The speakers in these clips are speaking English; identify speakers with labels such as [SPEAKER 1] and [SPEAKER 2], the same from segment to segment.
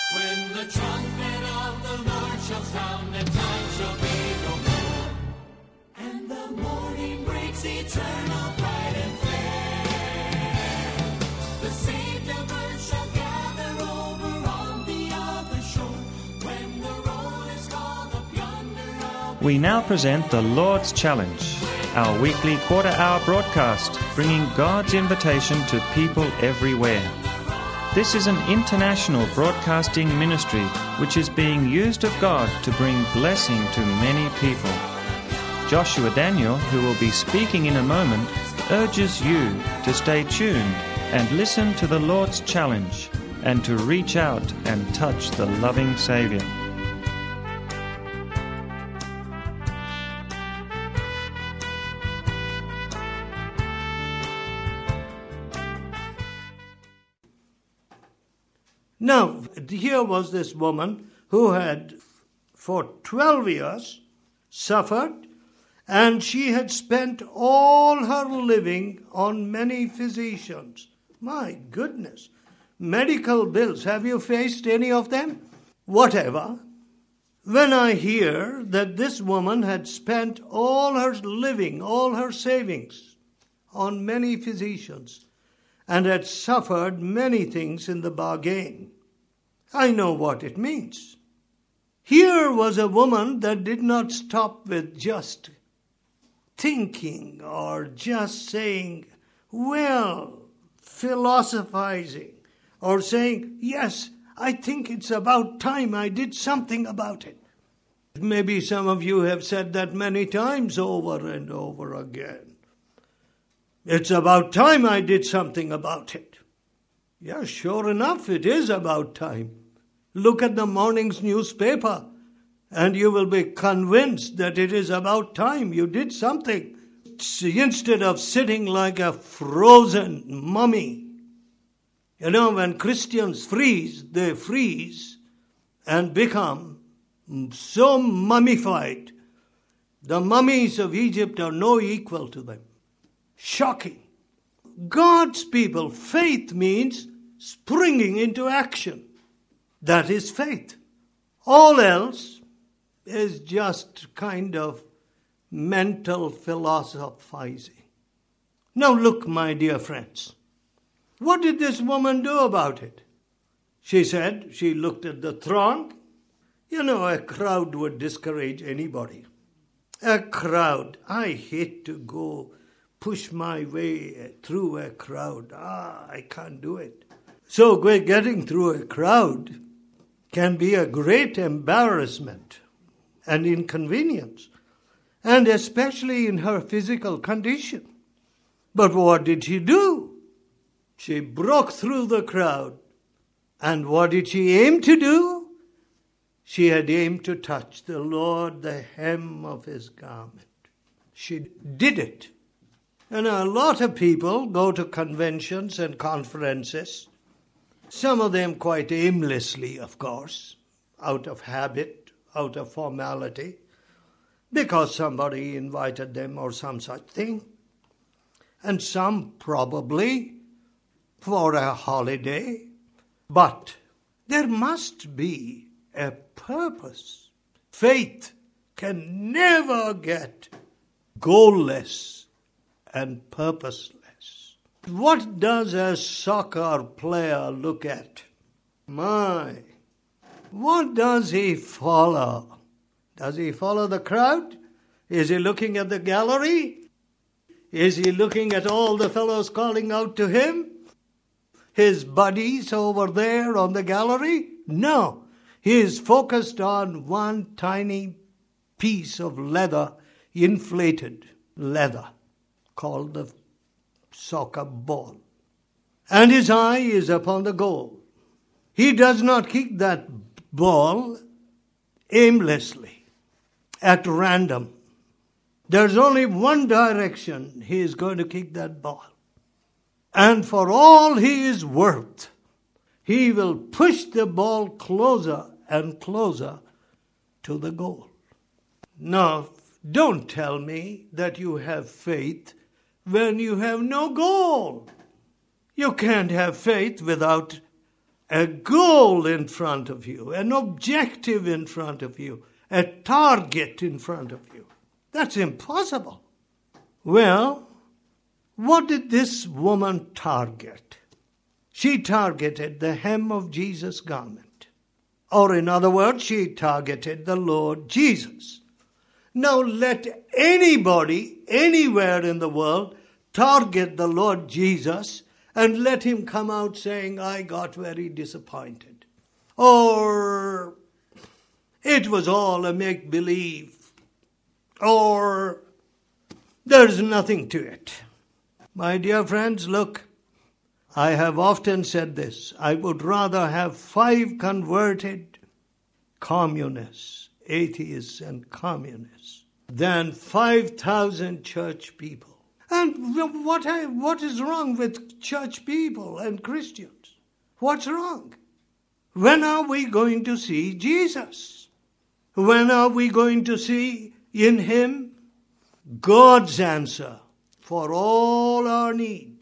[SPEAKER 1] When the trumpet of the Lord shall sound, and time shall be no more, and the morning breaks eternal, bright and fair, the saved of earth shall gather over on the other shore, when the roll is called up yonder.
[SPEAKER 2] We now present the Lord's Challenge, our weekly quarter-hour broadcast, bringing God's invitation to people everywhere. This is an international broadcasting ministry which is being used of God to bring blessing to many people. Joshua Daniel, who will be speaking in a moment, urges you to stay tuned and listen to the Lord's challenge and to reach out and touch the loving Savior.
[SPEAKER 3] Now, here was this woman who had for 12 years suffered, and she had spent all her living on many physicians. My goodness, medical bills, have you faced any of them? Whatever. When I hear that this woman had spent all her living, all her savings on many physicians, and had suffered many things in the bargain, I know what it means. Here was a woman that did not stop with just thinking or just saying, well, philosophizing, or saying, yes, I think it's about time I did something about it. Maybe some of you have said that many times over and over again. It's about time I did something about it. Yeah, sure enough, it is about time. Look at the morning's newspaper, and you will be convinced that it is about time you did something. Instead of sitting like a frozen mummy. You know, when Christians freeze, they freeze and become so mummified. The mummies of Egypt are no equal to them. Shocking. God's people, faith means springing into action. That is faith. All else is just kind of mental philosophizing. Now look, my dear friends, what did this woman do about it? She said she looked at the throng. You know, a crowd would discourage anybody. A crowd. I hate to go push my way through a crowd. I can't do it. So getting through a crowd can be a great embarrassment and inconvenience, and especially in her physical condition. But what did she do? She broke through the crowd. And what did she aim to do? She had aimed to touch the Lord, the hem of his garment. She did it. And a lot of people go to conventions and conferences, some of them quite aimlessly, of course, out of habit, out of formality, because somebody invited them or some such thing. And some probably for a holiday. But there must be a purpose. Faith can never get goalless and purposeless. What does a soccer player look at? What does he follow? Does he follow the crowd? Is he looking at the gallery? Is he looking at all the fellows calling out to him? His buddies over there on the gallery? No. He is focused on one tiny piece of leather, inflated leather, called the soccer ball. And his eye is upon the goal. He does not kick that ball aimlessly, at random. There's only one direction he is going to kick that ball. And for all he is worth, he will push the ball closer and closer to the goal. Now, don't tell me that you have faith when you have no goal. You can't have faith without a goal in front of you, an objective in front of you, a target in front of you. That's impossible. Well, what did this woman target? She targeted the hem of Jesus' garment. Or in other words, she targeted the Lord Jesus. Now let anybody, anywhere in the world, target the Lord Jesus and let him come out saying, I got very disappointed. Or it was all a make-believe. Or there's nothing to it. My dear friends, look, I have often said this. I would rather have 5 converted communists, atheists and communists, than 5,000 church people. And what is wrong with church people and Christians? What's wrong? When are we going to see Jesus? When are we going to see in him God's answer for all our need?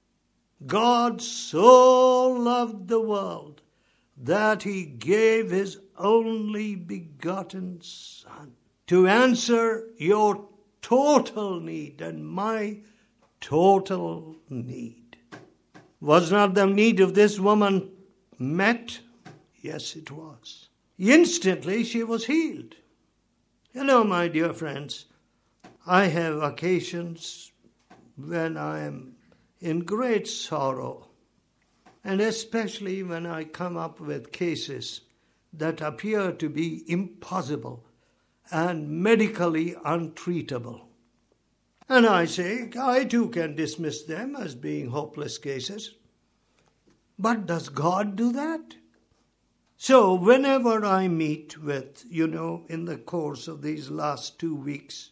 [SPEAKER 3] God so loved the world that he gave his only begotten Son to answer your total need and my total need. Was not the need of this woman met? Yes, it was. Instantly she was healed. You know, my dear friends, I have occasions when I am in great sorrow, and especially when I come up with cases that appear to be impossible and medically untreatable. And I say, I too can dismiss them as being hopeless cases. But does God do that? So whenever I meet with, in the course of these last 2 weeks,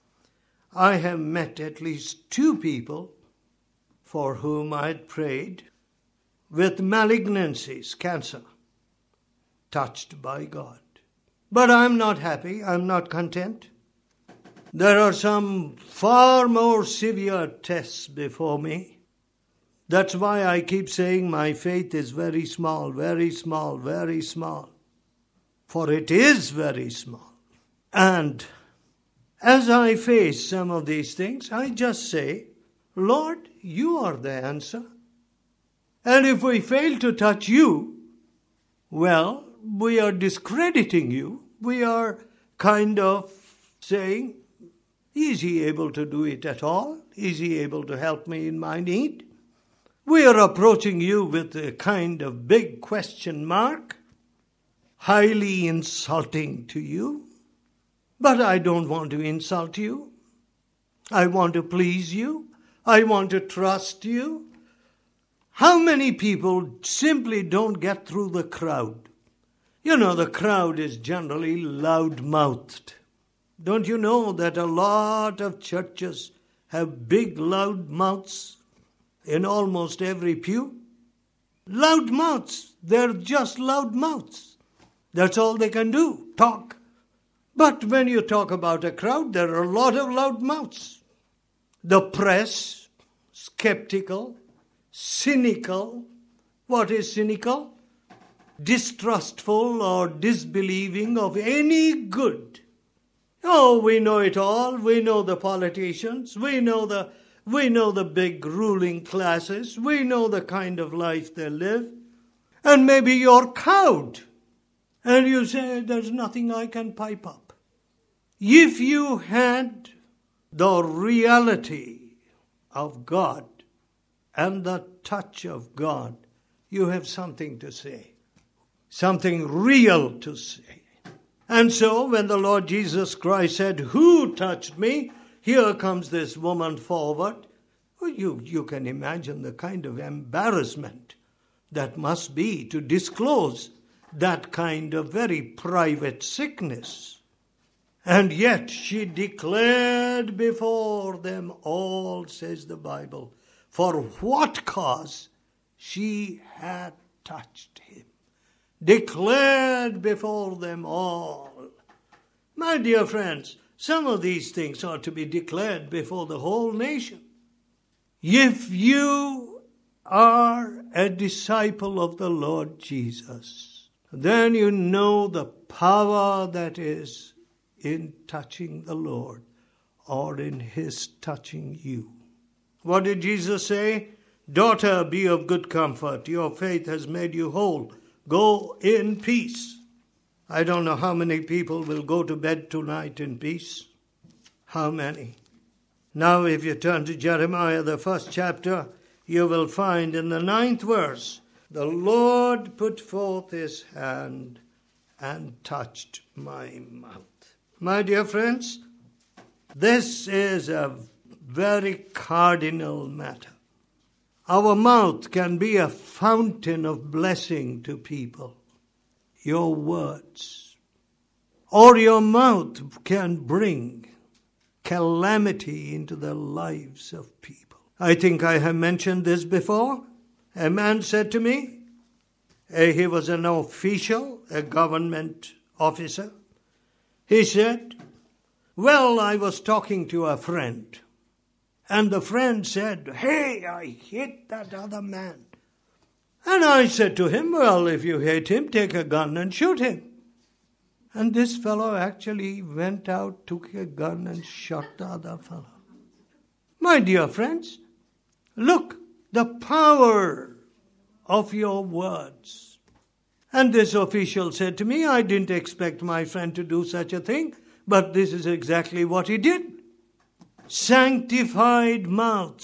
[SPEAKER 3] I have met at least 2 people for whom I had prayed with malignancies, cancer, touched by God. But I'm not happy, I'm not content. There are some far more severe tests before me. That's why I keep saying my faith is very small, very small, very small. For it is very small. And as I face some of these things, I just say, Lord, you are the answer. And if we fail to touch you, well, we are discrediting you. We are kind of saying, is he able to do it at all? Is he able to help me in my need? We are approaching you with a kind of big question mark, highly insulting to you. But I don't want to insult you. I want to please you. I want to trust you. How many people simply don't get through the crowd? The crowd is generally loud-mouthed. Don't you know that a lot of churches have big loud mouths in almost every pew? Loud mouths. They're just loud mouths. That's all they can do, talk. But when you talk about a crowd, there are a lot of loud mouths. The press, skeptical, cynical. What is cynical? Distrustful or disbelieving of any good. Oh, we know it all. We know the politicians. We know the big ruling classes. We know the kind of life they live. And maybe you're cowed. And you say, there's nothing I can pipe up. If you had the reality of God and the touch of God, you have something to say. Something real to say. And so when the Lord Jesus Christ said, who touched me? Here comes this woman forward. Well, you can imagine the kind of embarrassment that must be to disclose that kind of very private sickness. And yet she declared before them all, says the Bible, for what cause she had touched him. Declared before them all. My dear friends, some of these things are to be declared before the whole nation. If you are a disciple of the Lord Jesus, then you know the power that is in touching the Lord or in His touching you. What did Jesus say? Daughter, be of good comfort. Your faith has made you whole. Go in peace. I don't know how many people will go to bed tonight in peace. How many? Now, if you turn to Jeremiah, the 1st chapter, you will find in the 9th verse, the Lord put forth His hand and touched my mouth. My dear friends, this is a very cardinal matter. Our mouth can be a fountain of blessing to people. Your words. Or your mouth can bring calamity into the lives of people. I think I have mentioned this before. A man said to me, he was an official, a government officer. He said, well, I was talking to a friend. And the friend said, hey, I hate that other man. And I said to him, well, if you hate him, take a gun and shoot him. And this fellow actually went out, took a gun and shot the other fellow. My dear friends, look, the power of your words. And this official said to me, I didn't expect my friend to do such a thing, but this is exactly what he did. Sanctified mouth,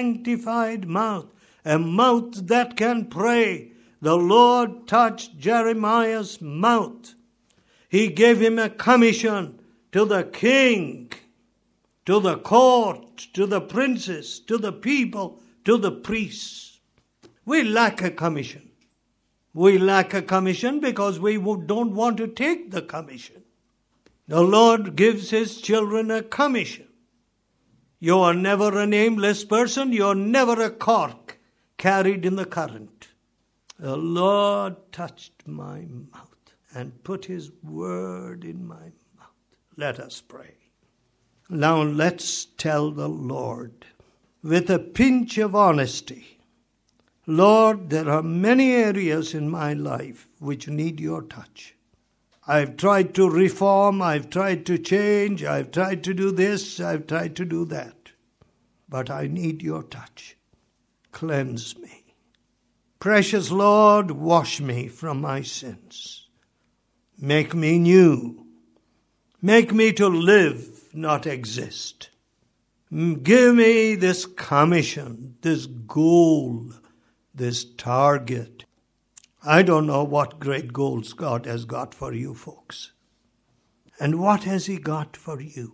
[SPEAKER 3] a mouth that can pray. The Lord touched Jeremiah's mouth. He gave him a commission to the king, to the court, to the princes, to the people, to the priests. We lack a commission. We lack a commission because we don't want to take the commission. The Lord gives His children a commission. You are never a nameless person. You are never a cork carried in the current. The Lord touched my mouth and put His word in my mouth. Let us pray. Now let's tell the Lord with a pinch of honesty, Lord, there are many areas in my life which need your touch. I've tried to reform, I've tried to change, I've tried to do this, I've tried to do that. But I need your touch. Cleanse me. Precious Lord, wash me from my sins. Make me new. Make me to live, not exist. Give me this commission, this goal, this target. I don't know what great goals God has got for you folks. And what has He got for you?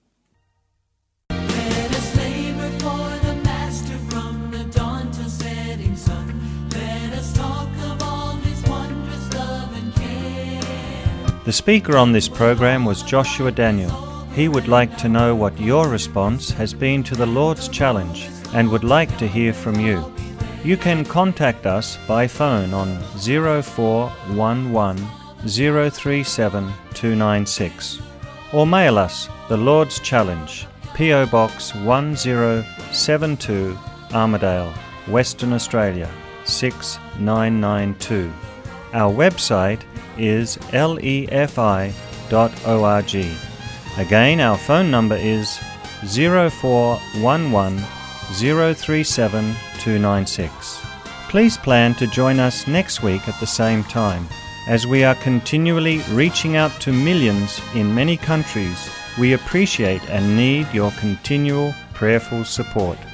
[SPEAKER 1] Let us labor for the Master from the dawn till setting sun. Let us talk of all His wondrous love and care.
[SPEAKER 2] The speaker on this program was Joshua Daniel. He would like to know what your response has been to the Lord's challenge and would like to hear from you. You can contact us by phone on 0411 037 296 or mail us The Lord's Challenge, P.O. Box 1072, Armidale, Western Australia 6992. Our website is lefi.org. Again, our phone number is 0411 037 296. Please plan to join us next week at the same time. As we are continually reaching out to millions in many countries, we appreciate and need your continual prayerful support.